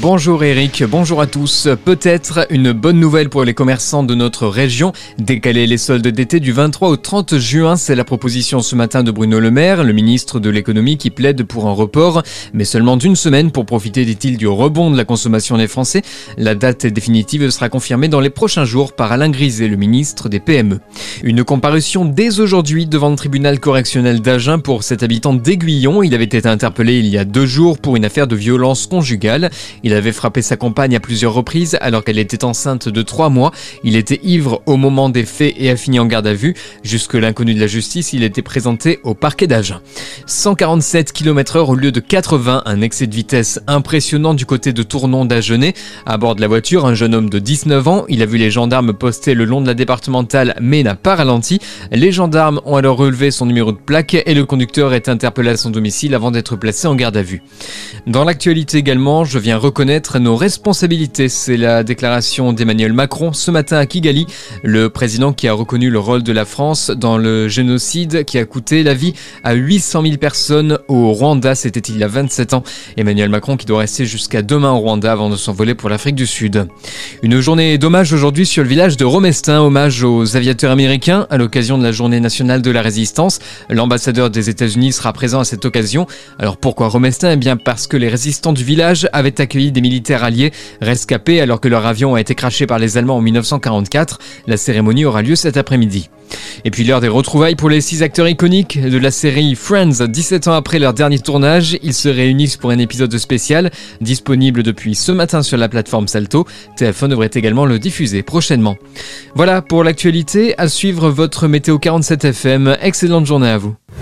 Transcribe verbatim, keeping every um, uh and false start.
Bonjour Eric, bonjour à tous. Peut-être une bonne nouvelle pour les commerçants de notre région. Décaler les soldes d'été du vingt-trois au trente juin, c'est la proposition ce matin de Bruno Le Maire, le ministre de l'économie qui plaide pour un report, mais seulement d'une semaine pour profiter, dit-il, du rebond de la consommation des Français. La date définitive sera confirmée dans les prochains jours par Alain Griset, le ministre des P M E. Une comparution dès aujourd'hui devant le tribunal correctionnel d'Agen pour cet habitant d'Aiguillon. Il avait été interpellé il y a deux jours pour une affaire de violence conjugale. Il avait frappé sa compagne à plusieurs reprises alors qu'elle était enceinte de trois mois. Il était ivre au moment des faits et a fini en garde à vue. Jusque l'inconnu de la justice, il était présenté au parquet d'Agen. cent quarante-sept kilomètres heure au lieu de quatre-vingts, un excès de vitesse impressionnant du côté de Tournon d'Agenais. À bord de la voiture, un jeune homme de dix-neuf ans. Il a vu les gendarmes postés le long de la départementale mais n'a pas ralenti. Les gendarmes ont alors relevé son numéro de plaque et le conducteur est interpellé à son domicile avant d'être placé en garde à vue. Dans l'actualité également, je viens reconnaître nos responsabilités. C'est la déclaration d'Emmanuel Macron ce matin à Kigali, le président qui a reconnu le rôle de la France dans le génocide qui a coûté la vie à huit cent mille personnes au Rwanda. C'était il y a vingt-sept ans. Emmanuel Macron qui doit rester jusqu'à demain au Rwanda avant de s'envoler pour l'Afrique du Sud. Une journée d'hommage aujourd'hui sur le village de Romestin, hommage aux aviateurs américains à l'occasion de la journée nationale de la résistance. L'ambassadeur des États-Unis sera présent à cette occasion. Alors pourquoi Romestin ? Eh bien parce que les résistants du village avaient accueilli des militaires alliés rescapés alors que leur avion a été crashé par les Allemands en mille neuf cent quarante-quatre. La cérémonie aura lieu cet après-midi. Et puis l'heure des retrouvailles pour les six acteurs iconiques de la série Friends. dix-sept ans après leur dernier tournage, ils se réunissent pour un épisode spécial disponible depuis ce matin sur la plateforme Salto. T F un devrait également le diffuser prochainement. Voilà pour l'actualité. À suivre votre Météo quarante-sept F M. Excellente journée à vous.